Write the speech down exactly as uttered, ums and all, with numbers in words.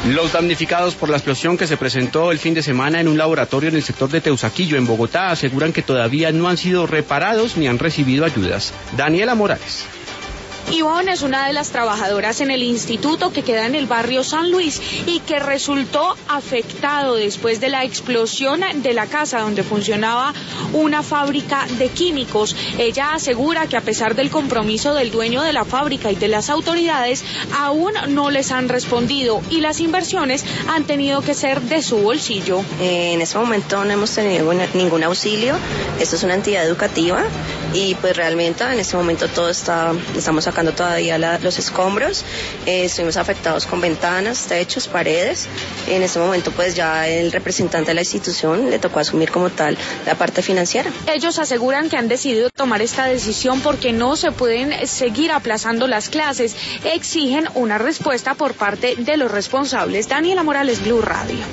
Los damnificados por la explosión que se presentó el fin de semana en un laboratorio en el sector de Teusaquillo, en Bogotá, aseguran que todavía no han sido reparados ni han recibido ayudas. Daniela Morales. Ivonne es una de las trabajadoras en el instituto que queda en el barrio San Luis y que resultó afectado después de la explosión de la casa donde funcionaba una fábrica de químicos. Ella asegura que a pesar del compromiso del dueño de la fábrica y de las autoridades, aún no les han respondido y las inversiones han tenido que ser de su bolsillo. Eh, en este momento no hemos tenido ningún, ningún auxilio. Esto es una entidad educativa y pues realmente en este momento todo está, estamos sacando todavía la, los escombros, eh, estuvimos afectados con ventanas, techos, paredes. En este momento pues ya el representante de la institución le tocó asumir como tal la parte financiera. Ellos aseguran que han decidido tomar esta decisión porque no se pueden seguir aplazando las clases, exigen una respuesta por parte de los responsables. Daniela Morales, Blue Radio.